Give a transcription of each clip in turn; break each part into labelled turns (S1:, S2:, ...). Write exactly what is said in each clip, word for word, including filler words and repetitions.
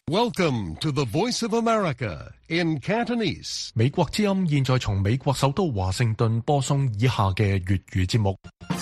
S1: Welcome to the Voice of America in Cantonese.
S2: 美國之音現在從美國首都華盛頓播送以下嘅粵語節目。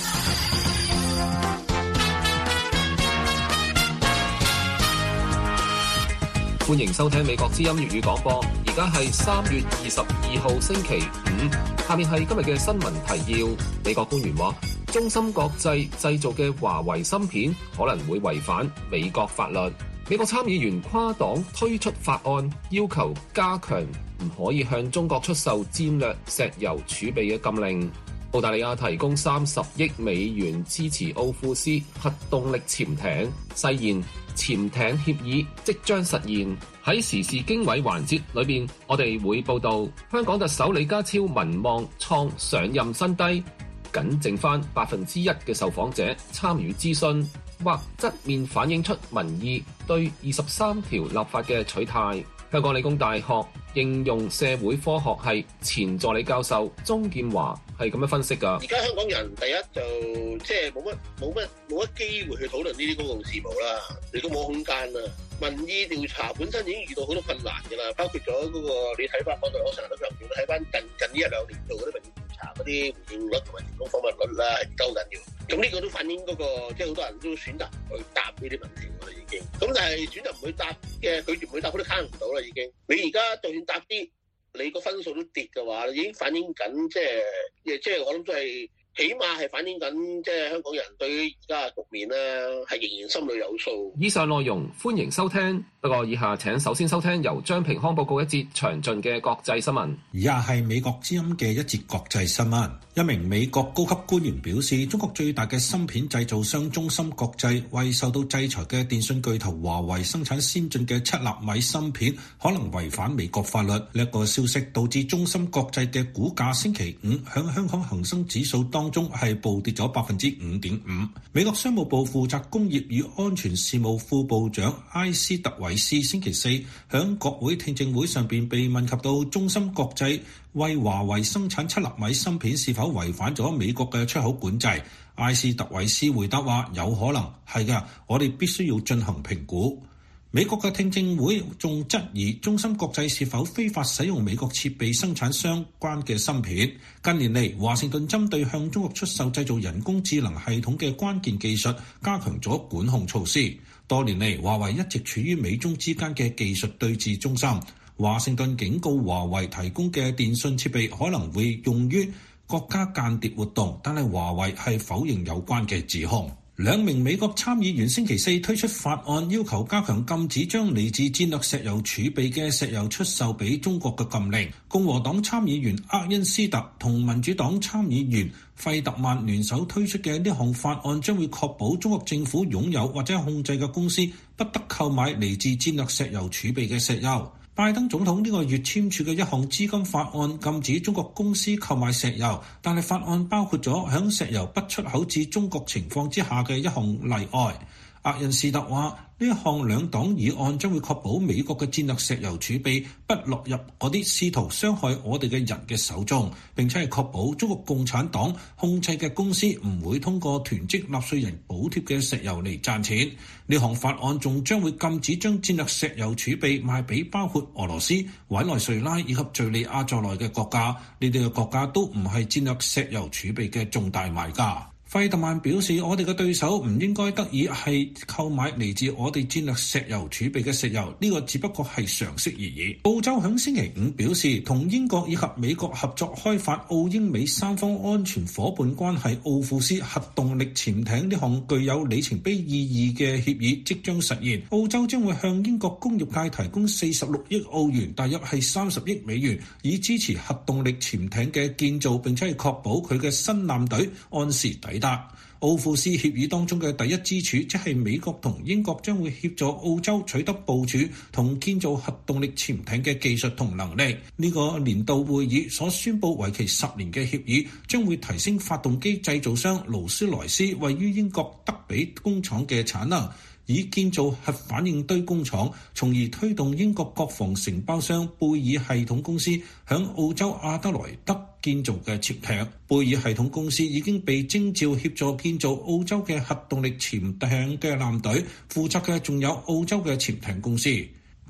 S3: 歡迎收聽美國之音粵語廣播，而家係三月二十二號星期五。下面係今日嘅新聞提要。美國官員話，中芯國際製造嘅華為芯片可能會違反美國法律。美國參議員跨黨推出法案，要求加強唔可以向中國出售戰略石油儲備嘅禁令。澳大利亞提供三十億美元支持奧庫斯核動力潛艇，誓言潛艇協議即將實現。喺時事經緯環節裏邊，我哋會報道香港特首李家超民望創上任新低，僅剩翻百分之一嘅受訪者參與諮詢，或側面反映出民意對二十三條立法嘅取態。香港理工大學應用社會科學系前助理教授鍾建華係咁樣分析㗎。
S4: 而家香港人第一就即係冇乜冇乜冇乜機會去討論呢啲公共事務啦，亦都冇空間啦。民意調查本身已經遇到好多困難㗎啦，包括咗嗰個你睇翻我哋我成日都強調，睇翻近近呢一兩年度嗰啲民意調查嗰啲回應率同埋成功訪問率啦，係都好緊要。咁呢個都反映嗰個即係好多人都選擇去答呢啲問題㗎啦，已經。咁但係選擇唔去答嘅，佢唔去答，佢都慳唔到啦，已經。你而家就算答啲，你個分數都跌嘅話，已經反映緊即係，即係我諗都係。起碼係反映緊，即係香港人對於而家嘅局面咧，係仍然心裏有數。
S3: 以上內容歡迎收聽，不過以下請首先收聽由張平康報告一節詳盡嘅國際新聞。
S5: 以下係美國之音嘅一節國際新聞。一名美國高級官員表示，中國最大嘅芯片製造商中芯國際為受到制裁嘅電信巨頭華為生產先進嘅七納米芯片，可能違反美國法律。呢一個消息導致中芯國際嘅股價星期五響香港恒生指數當中係暴跌咗百分之五點五。美國商務部負責工業與安全事務副部長埃斯特維斯星期四響國會聽證會上邊被問及到中芯國際為華為生產七納米芯片是否違反咗美國嘅出口管制。埃斯特維斯回答話有可能係㗎，我哋必須要進行評估。美國嘅聽證會仲質疑中芯國際是否非法使用美國設備生產相關嘅芯片。近年嚟，華盛頓針對向中國出售製造人工智能系統嘅關鍵技術加強咗管控措施。多年嚟，華為一直處於美中之間嘅技術對峙中心。華盛頓警告華為提供嘅電信設備可能會用於國家間諜活動，但係華為係否認有關嘅指控。兩名美國參議員星期四推出法案，要求加強禁止將嚟自戰略石油儲備嘅石油出售俾中國嘅禁令。共和黨參議員厄恩斯特同民主黨參議員費特曼聯手推出嘅呢項法案，將會確保中國政府擁有或者控制嘅公司不得購買嚟自戰略石油儲備嘅石油。拜登總統呢個月簽署嘅一項資金法案禁止中國公司購買石油，但係法案包括咗響石油不出口至中國情況之下嘅一項例外。厄恩斯特話，呢一項兩黨議案將會確保美國嘅戰略石油儲備不落入嗰啲試圖傷害我哋嘅人嘅手中，並且係確保中國共產黨控制嘅公司唔會通過囤積納稅人補貼嘅石油嚟賺錢。呢項法案仲將會禁止將戰略石油儲備賣俾包括俄羅斯、委內瑞拉以及敘利亞在內嘅國家，呢啲嘅國家都唔係戰略石油儲備嘅重大買家。費特曼表示，我哋嘅對手唔應該得以係購買嚟自我哋戰略石油儲備嘅石油，呢個只不過係常識而已。澳洲響星期五表示，同英國以及美國合作開發澳英美三方安全夥伴關係奧庫斯核動力潛艇呢項具有里程碑意義嘅協議即將實現。澳洲將會向英國工業界提供四十六億澳元，大約係三十億美元，以支持核動力潛艇嘅建造，並且係確保佢嘅新艦隊按時抵達。奧庫斯協議當中嘅第一支柱，即係美國同英國將會協助澳洲取得部署同建造核動力潛艇嘅技術同能力。呢個年度會議所宣布為期十年嘅協議，將會提升發動機製造商勞斯萊斯位於英國德比工廠嘅產能，以建造核反應堆工廠，從而推動英國國防承包商貝爾系統公司響澳洲阿德萊德建造嘅潛艇。貝爾系統公司已經被徵召協助建造澳洲嘅核動力潛艇嘅艦隊，負責嘅仲有澳洲嘅潛艇公司。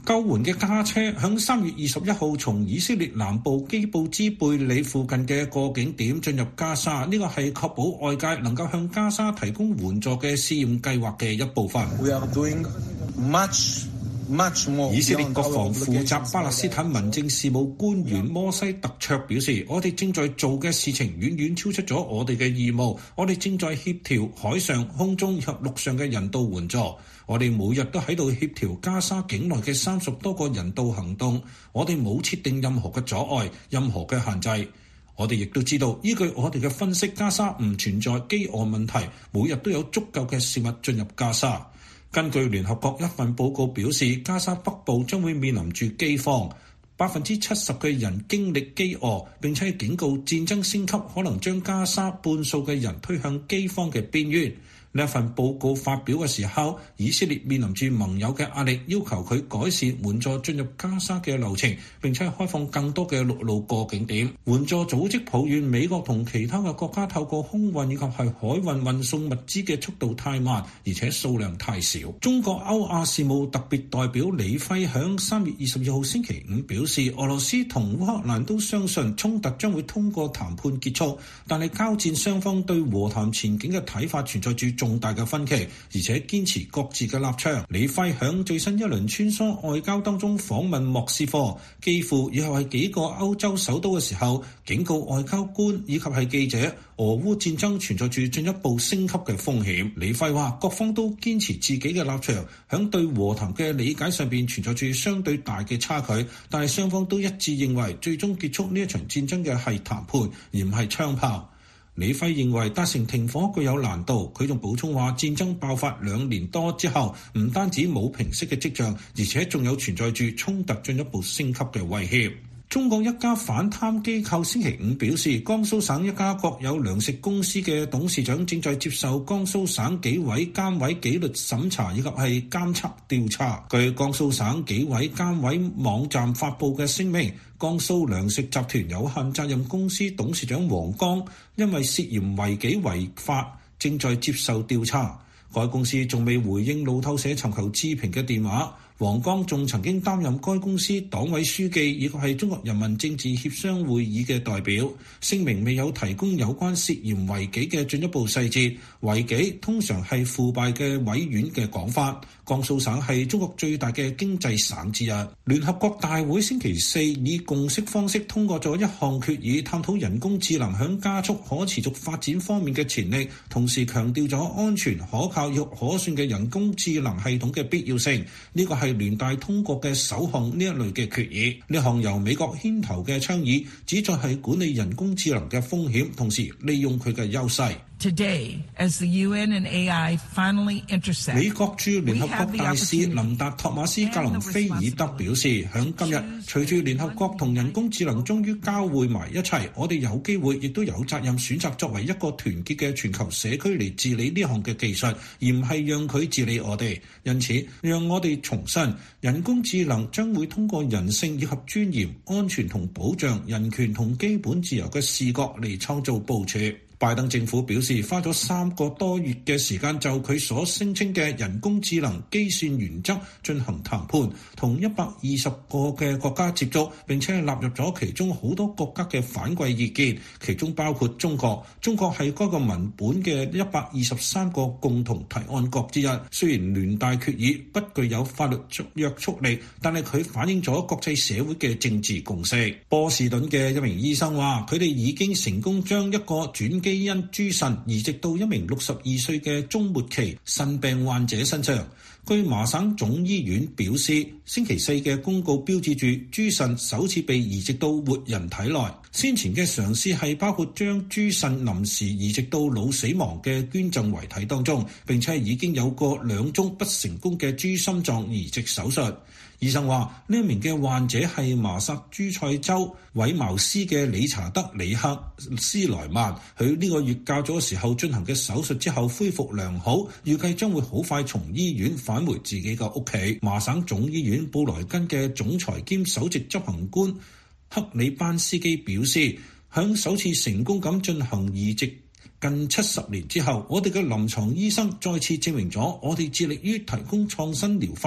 S5: 救援嘅卡車響三月二十一號從以色列南部基布茲貝里附近嘅過境點進入加沙，呢個係確保外界能夠向加沙提供援助嘅試驗計劃嘅一部分。
S6: We are doing much, much more.
S5: 以色列國防負責巴勒斯坦民政事務官員摩西特卓表示，我哋正在做嘅事情遠遠超出咗我哋嘅義務，我哋正在協調海上、空中以及陸上嘅人道援助。我哋每日都喺度協調加沙境內嘅三十多個人道行動，我哋冇設定任何嘅阻礙、任何嘅限制。我哋亦都知道，依據我哋嘅分析，加沙唔存在饑餓問題，每日都有足夠嘅食物進入加沙。根據聯合國一份報告表示，加沙北部將會面臨住饑荒，百分之七十嘅人經歷饑餓，並且警告戰爭升級可能將加沙半數嘅人推向饑荒嘅邊緣。呢一份報告發表嘅時候，以色列面臨住盟友嘅壓力，要求佢改善援助進入加沙嘅流程，並且開放更多嘅陸路過境點。援助組織抱怨美國同其他嘅國家透過空運以及係海運運送物資嘅速度太慢，而且數量太少。中國歐亞事務特別代表李輝響三月二十二號星期五表示，俄羅斯同烏克蘭都相信衝突將會通過談判結束，但係交戰雙方對和談前景嘅睇法存在住重大嘅分歧，而且堅持各自嘅立場。李輝響最新一輪穿梭外交當中訪問莫斯科、基輔以後係幾個歐洲首都嘅時候，警告外交官以及係記者，俄烏戰爭存在住進一步升級嘅風險。李輝話，各方都堅持自己嘅立場，響對和談嘅理解上邊存在住相對大嘅差距，但係雙方都一致認為最終結束呢一場戰爭嘅係談判，而唔係槍炮。李輝認為達成停火具有難度，佢仲補充話，戰爭爆發兩年多之後，唔單止冇平息嘅跡象，而且仲有存在住衝突進一步升級嘅威脅。中國一家反貪機構星期五表示，江蘇省一家國有糧食公司嘅董事長正在接受江蘇省紀委監委紀律審查以及係監測調查。據江蘇省紀委監委網站發布嘅聲明，江蘇糧食集團有限責任公司董事長王剛因為涉嫌違紀違法，正在接受調查。該公司仲未回應路透社尋求置評嘅電話。王剛仲曾經擔任該公司黨委書記，以及係中國人民政治協商會議嘅代表。聲明未有提供有關涉嫌違紀嘅進一步細節。違紀通常係腐敗嘅委員嘅講法。江蘇省係中國最大嘅經濟省之一。聯合國大會星期四以共識方式通過咗一項決議，探討人工智能響加速可持續發展方面嘅潛力，同時強調咗安全、可靠又可信嘅人工智能系統嘅必要性。呢個係係聯大通過嘅首項呢一類嘅決議，呢項由美國牽頭嘅倡議，旨在係管理人工智能嘅風險，同時利用佢嘅優勢。
S7: Today, as the U N and A I finally intersect,
S5: 美國駐聯合國大使林達托馬斯格林菲爾德表示，響今日隨住聯合國同人工智能終於交匯埋一齊，我哋有機會亦都有責任選擇作為一個團結嘅全球社區嚟治理呢項嘅技術，而唔係讓佢治理我哋。因此，讓我哋重申，人工智能將會通過人性以及尊嚴、安全同保障人權同基本自由嘅視角嚟創造部署。拜登政府表示，花咗三個多月嘅時間就佢所聲稱嘅人工智能基線原則進行談判，同一百二十個嘅國家接觸，並且納入咗其中好多國家嘅反饋意見，其中包括中國。中國係該個文本嘅一百二十三個共同提案國之一。雖然聯大決議不具有法律約束力，但係佢反映咗國際社會嘅政治共識。波士頓嘅一名醫生話，佢哋已經成功將一個轉基因豬腎移植到一名六十二歲嘅中末期腎病患者身上。據麻省總醫院表示，星期四嘅公告標誌住豬腎首次被移植到活人體內。先前嘅嘗試係包括將豬腎臨時移植到腦死亡嘅捐贈遺體當中，並且已經有過兩宗不成功嘅豬心臟移植手術。醫生話，呢一名嘅患者係麻薩諸塞州韋茅斯嘅理查德里克斯萊曼，佢呢個月較早時候進行嘅手術之後恢復良好，預計將會好快從醫院返回自己嘅屋企。麻省總醫院布萊根嘅總裁兼首席執行官克里班斯基表示，響首次成功咁進行移植近七十年之後，我哋嘅臨床醫生再次證明咗我哋致力於提供創新療法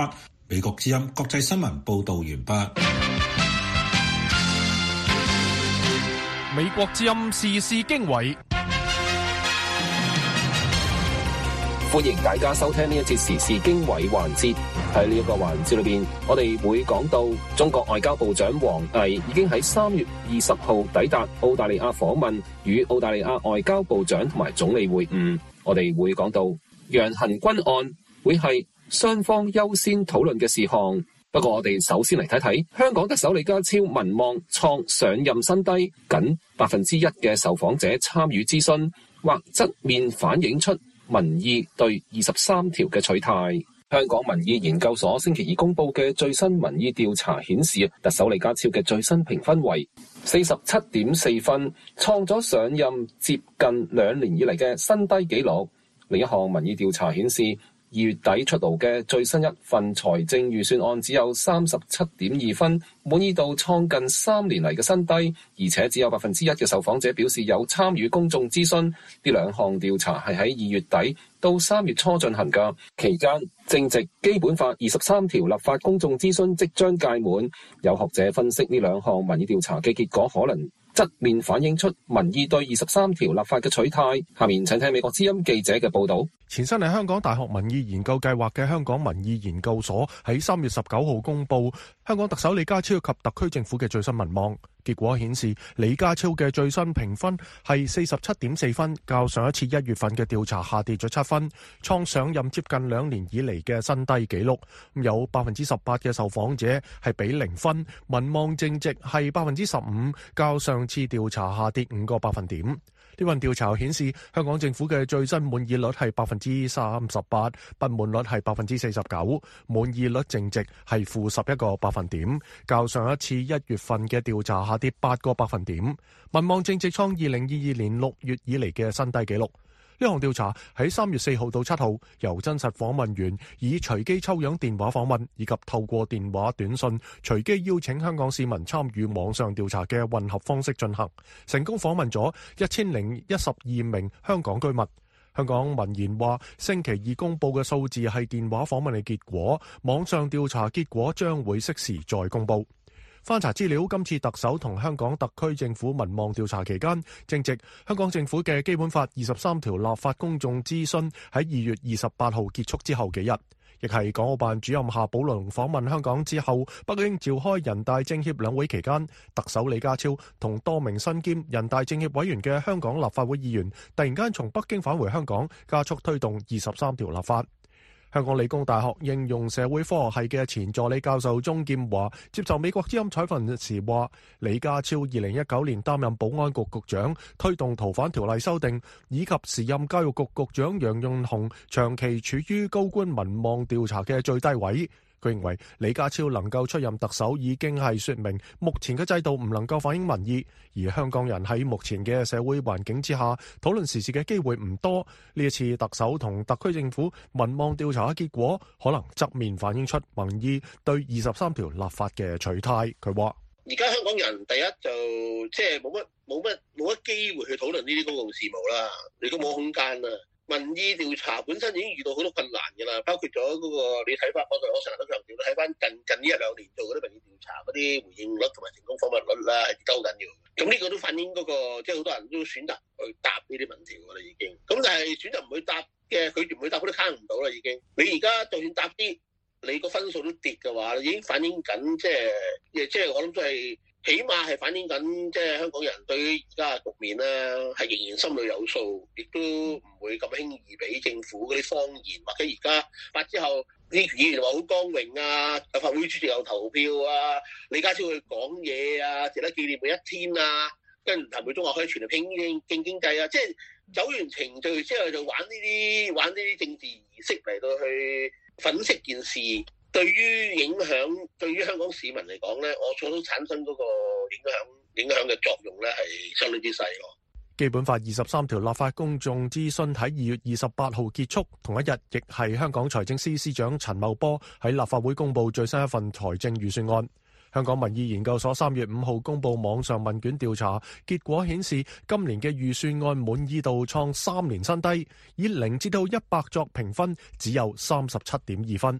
S5: 美國之音國際新聞報道完畢。
S2: 美國之音時事經緯，
S3: 歡迎大家收聽呢一節時事經緯環節。喺呢一個環節裏邊，我哋會講到中國外交部長王毅已經喺三月二十號抵達澳大利亞訪問，與澳大利亞外交部長同埋總理會晤。我哋會講到楊恆軍案會係雙方優先討論嘅事項。不過我哋首先嚟睇睇香港特首李家超民望創上任新低，僅百分之一嘅受訪者參與諮詢，或側面反映出民意對二十三條嘅取態。香港民意研究所星期二公布嘅最新民意調查顯示，特首李家超嘅最新評分為四十七點四分，創咗上任接近兩年以嚟嘅新低紀錄。另一項民意調查顯示，二月底出爐嘅最新一份財政預算案只有三十七點二分，滿意度創近三年嚟嘅新低，而且只有百分之一嘅受訪者表示有參與公眾諮詢。呢兩項調查係喺二月底到三月初進行㗎，期間正值基本法二十三條立法公眾諮詢即將屆滿。有學者分析呢兩項民意調查嘅結果可能側面反映出民意對二十三條立法嘅取態。下面請聽美國之音記者嘅報導。
S2: 前身係香港大學民意研究計劃嘅香港民意研究所喺三月十九號公佈香港特首李家超及特區政府嘅最新民望。結果顯示，李家超嘅最新評分係四十七點四分，較上一次一月份嘅調查下跌咗七分，創上任接近兩年以嚟嘅新低紀錄。有百分之十八嘅受訪者係俾零分，民望正值係百分之十五，較上次調查下跌五個百分點。呢份調查顯示，香港政府嘅最新滿意率係百分之三十八，不滿率係百分之四十九，滿意率淨值係負十一個百分點，較上一次一月份嘅調查下跌八個百分點。民望淨值創二零二二年六月以嚟嘅新低紀錄。呢項調查喺三月四號到七號，由真實訪問員以隨機抽樣電話訪問以及透過電話短信隨機邀請香港市民參與網上調查嘅混合方式進行，成功訪問咗一千零一十二名香港居民。香港民研話，星期二公佈嘅數字係電話訪問嘅結果，網上調查結果將會適時再公佈。翻查資料，今次特首同香港特區政府民望調查期間，正值香港政府嘅基本法二十三條立法公眾諮詢喺二月二十八號結束之後幾日，亦係港澳辦主任夏寶龍訪問香港之後，北京召開人大政協兩會期間，特首李家超同多名身兼人大政協委員嘅香港立法會議員突然間從北京返回香港，加速推動二十三條立法。香港理工大學應用社會科學系嘅前助理教授鍾劍華接受美國之音採訪時話，李家超二零一九年擔任保安局局長，推動逃犯條例修訂，以及時任教育局局長楊潤雄長期處於高官民望調查嘅最低位。佢認為李家超能夠出任特首已經係說明目前嘅制度唔能夠反映民意，而香港人喺目前嘅社會環境之下討論時事嘅機會唔多。呢一次特首同特區政府民望調查嘅結果，可能側面反映出民意對二十三條立法嘅取態。佢話：
S4: 而家香港人第一就即係冇乜冇乜冇乜機會去討論呢啲公共事務啦，亦都冇空間啦。民意調查本身已經遇到好多困難㗎啦，包括咗嗰、那個你睇翻，我我成日都強調，你睇翻近近呢一兩年做嗰啲民意調查嗰啲回應率同埋成功訪問率啦，係跌得好緊要。咁呢個都反映嗰、那個即係好多人都選擇去答呢啲民調㗎啦，已經。咁但係選擇唔去答嘅，佢唔去答，佢都慳唔到啦，已經。你而家就算答啲，你個分數都跌嘅話，已經反映緊即係，即係我諗都係。起碼係反映緊，即係香港人對於而家嘅局面咧，係仍然心裏有數，亦都唔會咁輕易俾政府嗰啲謊言，或者而家發之後啲議員話好光榮啊，立法會主席有投票啊，李家超去講嘢啊，值得紀念每一天啊，跟住談佢中學可以全力拼經經經濟啊，即係走完程序之後就玩呢啲玩呢啲政治儀式嚟到去粉飾件事。對於影響，對於香港市民嚟講咧，我所產生嗰個影響，影響嘅作用咧係相當之細咯。
S2: 基本法二十三條立法公眾諮詢喺二月二十八號結束，同一日亦係香港財政司司長陳茂波喺立法會公布最新一份財政預算案。香港民意研究所三月五號公布網上問卷調查結果顯示，今年嘅預算案滿意度創三年新低，以零至到一百作評分只有三十七點二分。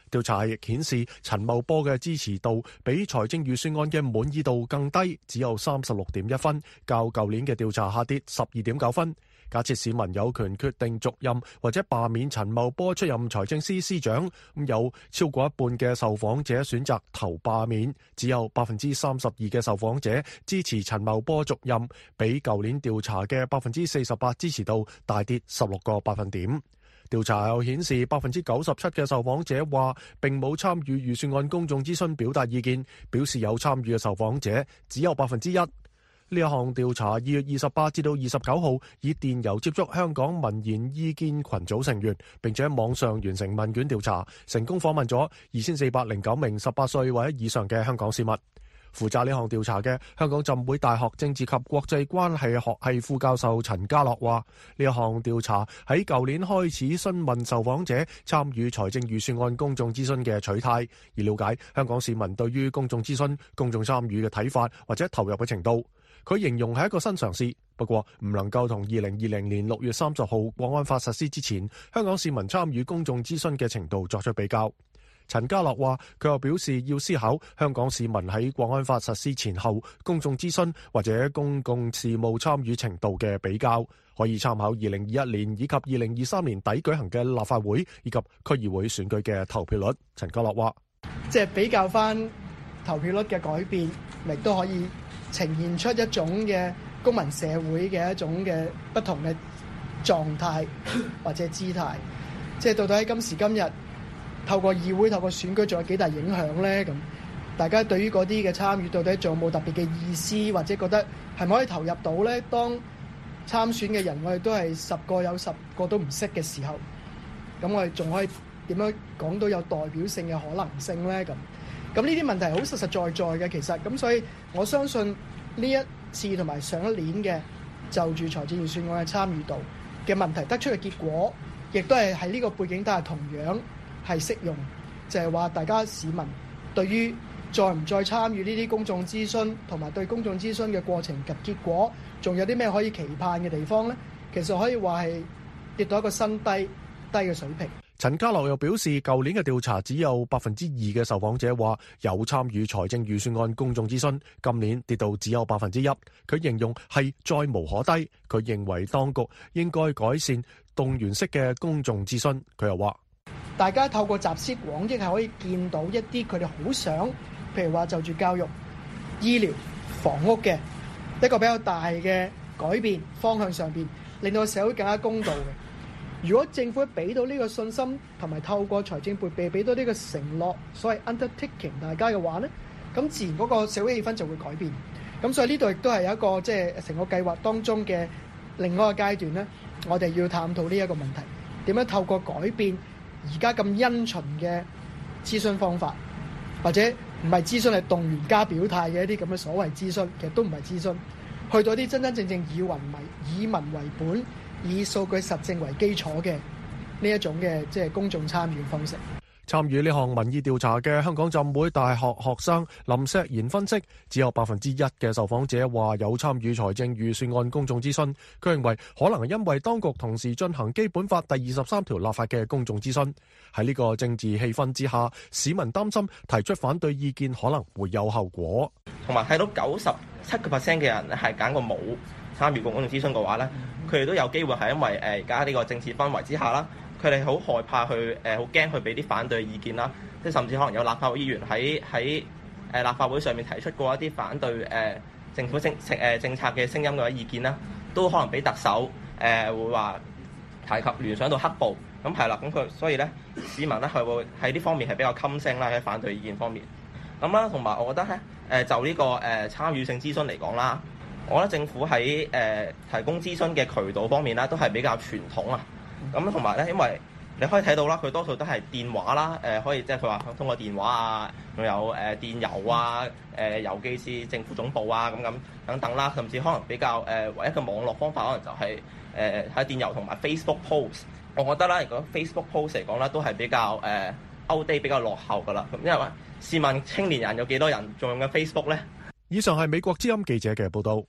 S2: 調查亦顯示陳茂波嘅支持度比財政預算案嘅滿意度更低，只有三十六點一分，較舊年嘅調查下跌十二點九分。假設市民有權決定續任或者罷免陳茂波出任財政司司長，咁有超過一半嘅受訪者選擇投罷免，只有百分之三十二嘅受訪者支持陳茂波續任，比舊年調查嘅百分之四十八支持度大跌十六個百分點。調查又顯示，百分之九十七嘅受訪者話並冇參與預算案公眾諮詢表達意見，表示有參與嘅受訪者只有百分之一。呢一項調查二月二十八至到二十九號以電郵接觸香港民研意見群組成員，並且喺網上完成問卷調查，成功訪問咗二千四百零九名十八歲或者以上嘅香港市民。負責呢項調查嘅香港浸會大學政治及國際關係學系副教授陳家樂話：呢一項調查喺舊年開始詢問受訪者參與財政預算案公眾諮詢嘅取態，以了解香港市民對於公眾諮詢、公眾參與嘅睇法或者投入嘅程度。佢形容係一個新嘗試，不過唔能夠同二零二零年六月三十號國安法實施之前香港市民參與公眾諮詢嘅程度作出比較。陳家樂話：佢又表示要思考香港市民喺國安法實施前後公眾諮詢或者公共事務參與程度嘅比較，可以參考二零二一年以及二零二三年底舉行嘅立法會以及區議會選舉嘅投票率。陳家樂話：
S8: 即係比較翻投票率嘅改變，亦都可以呈現出一種嘅公民社會嘅一種嘅不同嘅狀態或者姿態。即係到底喺今時今日，透過議會、透過選舉，仲有幾大影響呢？咁大家對於嗰啲嘅參與，到底仲有冇特別嘅意思，或者覺得係咪可以投入到呢？當參選嘅人，我哋都係十個有十個都唔識嘅時候，咁我哋仲可以點樣講到有代表性嘅可能性呢？咁咁呢啲問題好實實在在嘅，其實咁，所以我相信呢一次同埋上一年嘅就住財政預算案嘅參與度嘅問題得出嘅結果，亦都係喺呢個背景底下同樣係適用，就係話大家市民對於再唔再參與呢啲公眾諮詢，同埋對公眾諮詢嘅過程及結果，仲有啲咩可以期盼嘅地方呢？其實可以話係跌到一個新低低嘅水平。
S2: 陳家樂又表示，舊年嘅調查只有百分之二嘅受訪者話有參與財政預算案公眾諮詢，今年跌到只有百分之一。佢形容係再無可低，佢認為當局應該改善動員式嘅公眾諮詢。佢又話：
S8: 大家透過集思廣益係可以見到一啲佢哋好想，譬如話就住教育、醫療、房屋嘅一個比較大嘅改變方向上邊，令到社會更加公道嘅。如果政府俾到呢個信心，同埋透過財政撥備俾到呢個承諾，所謂 undertaking 大家嘅話呢，咁自然嗰個社會氣氛就會改變。咁所以呢度亦都係有一個即係成個計劃當中嘅另外一個階段呢，我哋要探討呢一個問題，點樣透過改變而家咁因循嘅諮詢方法，或者唔係諮詢係動員加表態嘅一啲咁嘅所謂諮詢，其實都唔係諮詢，去到啲真真正正以民為以民為本，以數據實證為基礎嘅呢一種嘅即係公眾參與方式。
S2: 參與呢項民意調查嘅香港浸會大學學生林碩賢分析，只有百分之一嘅受訪者話有參與財政預算案公眾諮詢。佢認為可能因為當局同時進行基本法第二十三條立法嘅公眾諮詢，喺呢個政治氣氛之下，市民擔心提出反對意見可能會有後果。
S9: 同埋睇到九十七個 percent 嘅人係揀過冇參與過公眾諮詢嘅話咧，佢哋都有機會係因為誒而家呢個政治氛圍之下啦。佢哋好害怕去誒，好驚去俾啲反對意見啦，即係甚至可能有立法會議員喺喺誒立法會上面提出過一啲反對誒、呃、政府政誒政策嘅聲音嘅意見啦，都可能俾特首誒、呃、會話提及聯想到黑暴，咁係啦，咁佢所以咧市民咧係會喺呢方面係比較襟聲啦，喺反對意見方面。咁啦，同埋我覺得咧誒就呢、這個誒、呃、參與性諮詢嚟講啦，我覺得政府喺誒、呃、提供諮詢嘅渠道方面啦，都係比較傳統啊。咁同埋咧，因為你可以睇到啦，佢多數都係電話啦，誒、呃、可以即係佢話通過電話啊，仲有誒、呃、電郵啊，誒、呃、郵寄至政府總部啊，咁咁等等啦，甚至可能比較誒、呃、唯一嘅網絡方法，可能就係誒喺電郵同埋 Facebook post。我覺得啦，如果 Facebook post 嚟講咧，都係比較誒 outdate 比較落後噶啦。咁因為話試問青年人有幾多人仲用緊 Facebook 咧？
S2: 以上係美國之音記者嘅報導。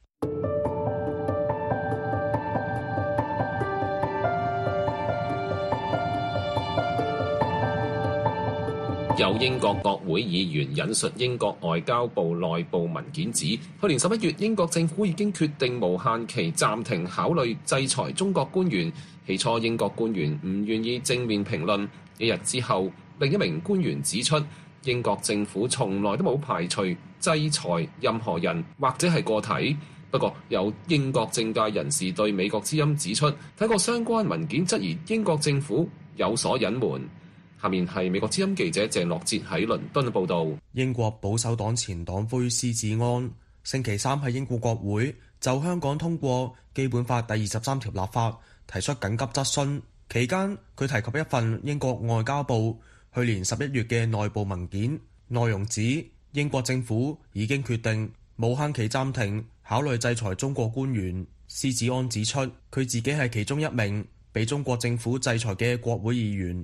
S3: 有英國國會議員引述英國外交部內部文件指，去年十一月英國政府已經決定無限期暫停考慮制裁中國官員。起初英國官員唔願意正面評論，一日之後，另一名官員指出，英國政府從來都冇排除制裁任何人或者係個體。不過有英國政界人士對美國之音指出，睇過相關文件，質疑英國政府有所隱瞞。下面係美國之音記者鄭樂哲喺倫敦嘅報導。
S2: 英國保守黨前黨魁施志安星期三喺英國國會就香港通過基本法第二十三條立法提出緊急質詢，期間佢提及一份英國外交部去年十一月嘅內部文件，內容指英國政府已經決定無限期暫停考慮制裁中國官員。施志安指出，佢自己係其中一名被中國政府制裁嘅國會議員。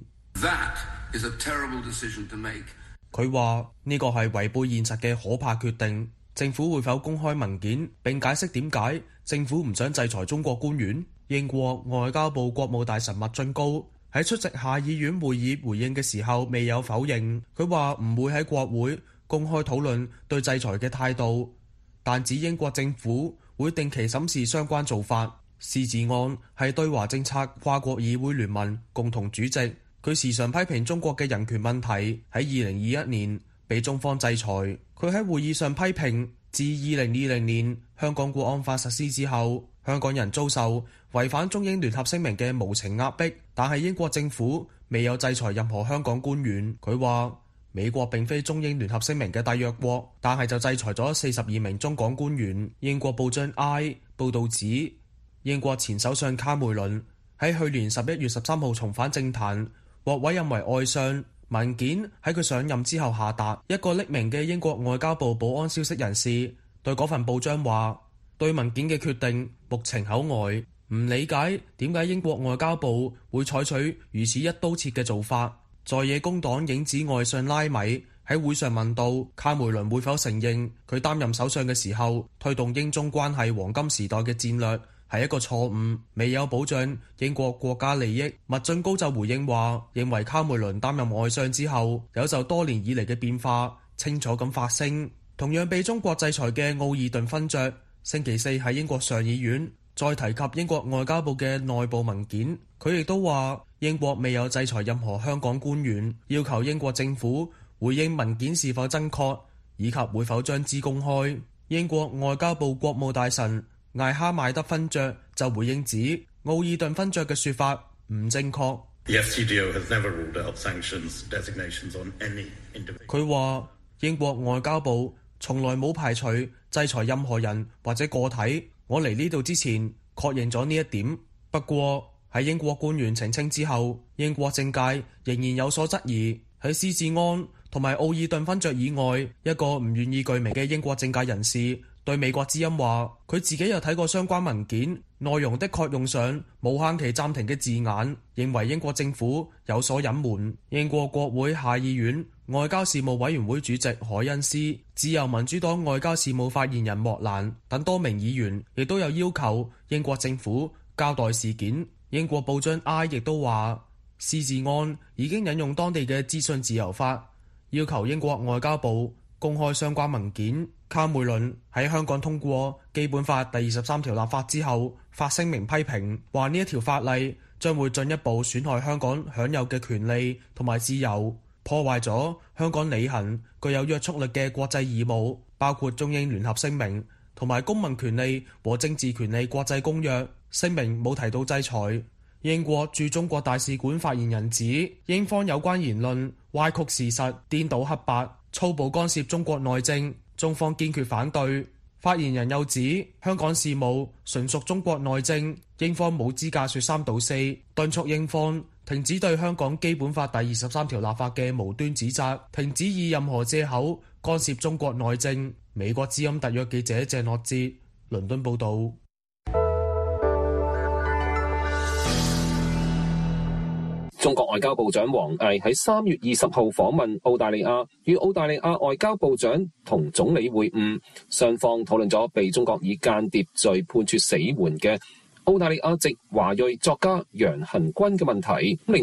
S2: 佢話呢個係違背現實嘅可怕決定。政府會否公開文件並解釋點解政府唔想制裁中國官員？英國外交部國務大臣麥俊高喺出席下議院會議回應嘅時候未有否認。佢話唔會喺國會公開討論對制裁嘅態度，但指英國政府會定期審視相關做法。施志安係對華政策跨國議會聯盟共同主席。佢時常批評中國嘅人權問題，喺二零二一年被中方制裁。佢喺會議上批評，自二零二零年香港國安法實施之後，香港人遭受違反中英聯合聲明嘅無情壓迫，但係英國政府未有制裁任何香港官員。佢話美國並非中英聯合聲明嘅締約國，但係就制裁咗四十二名中港官員。英國報章 I 報導指，英國前首相卡梅倫喺去年十一月十三號重返政壇，獲委任為外相。文件喺佢上任之後下達。一個匿名嘅英國外交部保安消息人士對嗰份報章話，對文件嘅決定目晴口呆，唔理解點解英國外交部會採取如此一刀切嘅做法。在野工黨影子外相拉米喺會上問到卡梅倫會否承認佢擔任首相嘅時候推動英中關係黃金時代嘅戰略係一個錯誤，未有保障英國國家利益。麥俊高就回應話，認為卡梅倫擔任外相之後有就多年以嚟嘅變化清楚咁發聲。同樣被中國制裁嘅奧爾頓勳爵星期四喺英國上議院再提及英國外交部嘅內部文件，佢亦都話英國未有制裁任何香港官員，要求英國政府回應文件是否真確，以及會否將之公開。英國外交部國務大臣艾哈邁德勳爵就回應指，奧爾頓勳爵嘅說法唔正確。佢話英國外交部從來冇排除制裁任何人或者個體。我嚟呢度之前確認咗呢一點。不過喺英國官員澄清之後，英國政界仍然有所質疑。喺施志安同埋奧爾頓勳爵以外，一個唔願意具名嘅英國政界人士對美國之音話，佢自己有睇過相關文件，內容的確用上無限期暫停嘅字眼，認為英國政府有所隱瞞。英國國會下議院外交事務委員會主席凱恩斯、自由民主黨外交事務發言人莫蘭等多名議員亦都有要求英國政府交代事件。英國報章 I 亦都話，施志安已經引用當地嘅資訊自由法，要求英國外交部公開相關文件。卡梅倫喺香港通過基本法第二十三條立法之後，發聲明批評，話呢一條法例將會進一步損害香港享有嘅權利同埋自由，破壞咗香港履行具有約束力嘅國際義務，包括中英聯合聲明同埋公民權利和政治權利國際公約。聲明冇提到制裁。英國駐中國大使館發言人指，英方有關言論歪曲事實、顛倒黑白、粗暴干涉中國內政，中方堅決反對。發言人又指，香港事務純屬中國內政，英方冇資格說三道四，敦促英方停止對香港基本法第二十三條立法嘅無端指責，停止以任何借口干涉中國內政。美國之音特約記者鄭樂哲，倫敦報導。
S3: 中國外交部長王毅喺三月二十號訪問澳大利亞，與澳大利亞外交部長同總理會晤，雙方討論咗被中國以間諜罪判處死緩嘅澳大利亞籍華裔作家楊恆均嘅問題。另外，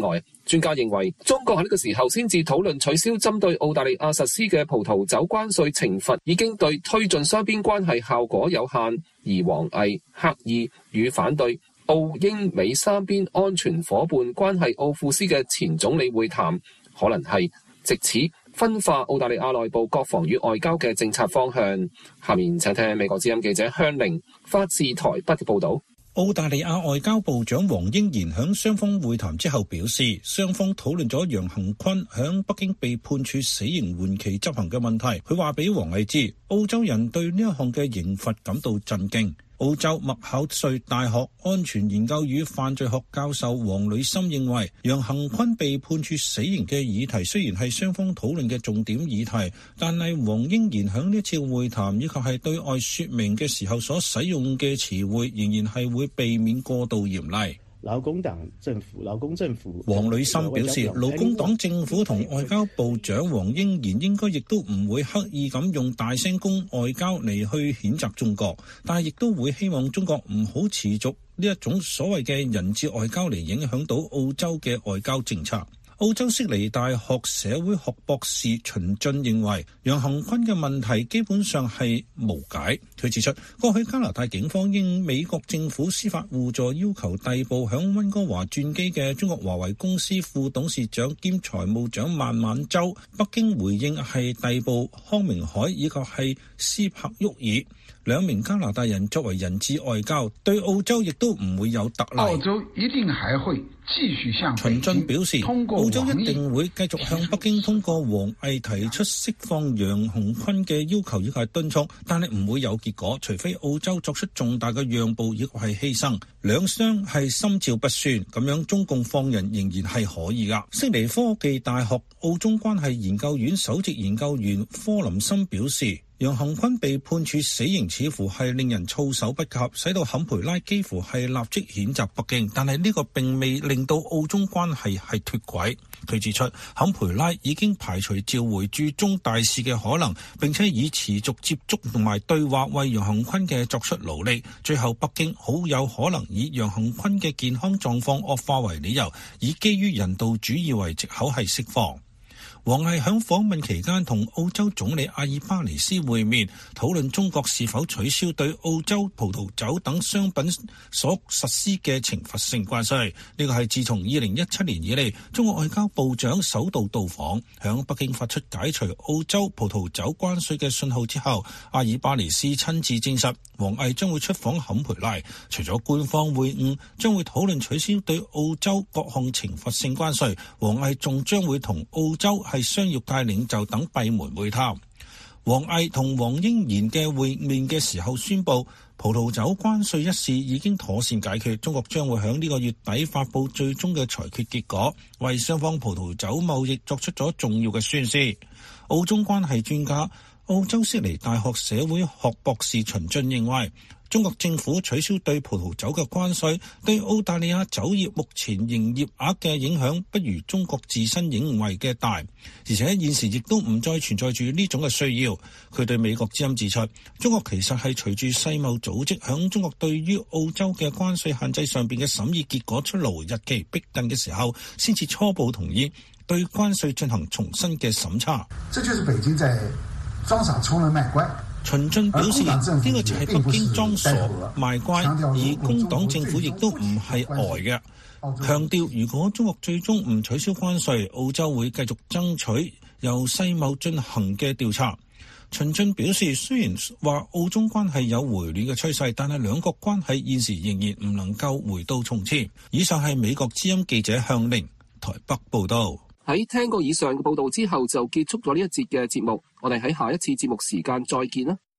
S3: 專家認為，中國喺呢個時候先至討論取消針對澳大利亞實施嘅葡萄酒關稅懲罰，已經對推進雙邊關係效果有限。而王毅刻意與反對澳英美三邊安全夥伴關係奧庫斯嘅前總理會談，可能係藉此分化澳大利亞內部國防與外交嘅政策方向。下面請聽美國之音記者香玲發自台北嘅報導。
S5: 澳大利亞外交部長黃英賢響雙方會談之後表示，雙方討論咗楊恆坤響北京被判處死刑緩期執行嘅問題。佢話俾王毅知，澳洲人對呢一項嘅刑罰感到震驚。澳洲麥考瑞大學安全研究與犯罪學教授黃呂森認為，楊恆坤被判處死刑嘅議題雖然係雙方討論嘅重點議題，但係黃英賢響呢次會談以及係對外說明嘅時候所使用嘅詞彙，仍然係會避免過度嚴厲。
S10: 勞工黨政府，勞工政府，
S5: 黃呂森表示，勞工黨政府同外交部長黃英賢應該亦都唔會刻意咁用大聲公外交嚟去譴責中國，但係亦都會希望中國唔好持續呢一種所謂嘅人質外交嚟影響到澳洲嘅外交政策。澳洲悉尼大學社會學博士秦俊認為，楊恆坤嘅問題基本上係無解。佢指出，過去加拿大警方應美國政府司法互助要求逮捕響溫哥華轉機嘅中國華為公司副董事長兼財務長孟晚舟，北京回應係逮捕康明凱以及係斯柏沃爾兩名加拿大人作為人質外交，對澳洲亦都唔會有特例。
S11: 澳洲一定還會繼續向
S5: 秦俊表示，澳洲一定會繼續向北京通過王毅提出釋放楊恆坤嘅要求以及敦促，但係唔會有結果，除非澳洲作出重大嘅讓步以及係犧牲，兩雙係心照不宣，咁樣中共放人仍然係可以噶。悉尼科技大學澳中關係研究院首席研究員科林森表示，楊恆坤被判處死刑似乎係令人措手不及，使到坎培拉幾乎係立即譴責北京，但係呢個並未令到澳中關係係脫軌。佢指出，坎培拉已經排除召回駐中大使嘅可能，並且以持續接觸同埋對話為楊恆坤嘅作出努力。最後北京好有可能以楊恆坤嘅健康狀況惡化為理由，以基於人道主義為藉口係釋放。王毅響訪問期間同澳洲總理阿爾巴尼斯會面，討論中國是否取消對澳洲葡萄酒等商品所實施嘅懲罰性關稅。呢個係自從二零一七年以嚟，中國外交部長首度到訪，響北京發出解除澳洲葡萄酒關稅嘅信號之後，阿爾巴尼斯親自證實，王毅將會出訪坎培拉，除咗官方會晤，將會討論取消對澳洲各項懲罰性關稅，王毅仲將會同澳洲係商業界領袖等閉門會談。王毅同黃英賢嘅會面嘅時候宣布，葡萄酒關稅一事已經妥善解決，中國將會喺呢個月底發布最終嘅裁決結果，為雙方葡萄酒貿易作出咗重要嘅宣示。澳中關係專家、澳洲悉尼大學社會學博士秦俊認為，中國政府取消對葡萄酒嘅關稅，對澳大利亞酒業目前營業額嘅影響不如中國自身認為嘅大，而且現時亦都唔再存在住呢種嘅需要。佢對美國之音指出，中國其實係隨住世貿組織響中國對於澳洲嘅關稅限制上邊嘅審議結果出爐，日期逼近嘅時候，先至初步同意對關稅進行重新嘅審查。
S11: 這就是北京在裝傻充愣賣乖。
S5: 秦俊表示，呢個就係北京裝傻賣乖，而工黨政府亦都唔係呆嘅，強調如果中國最終唔取消關稅，澳洲會繼續爭取由世貿進行嘅調查。秦俊表示，雖然話澳中關係有回暖嘅趨勢，但係兩國關係現時仍然唔能夠回到從前。以上係美國之音記者向玲台北報道。
S3: 喺聽過以上嘅報道之後，就結束咗呢一節嘅節目。我哋喺下一次節目時間再見啦。